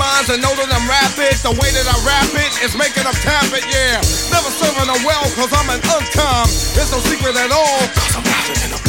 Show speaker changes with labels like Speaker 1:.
Speaker 1: rhymes and know that I'm rapid. The way that I rap it is making them tap it, yeah. Never serving them well, cause I'm an uncom. It's no secret at all, cause I'm rapping in a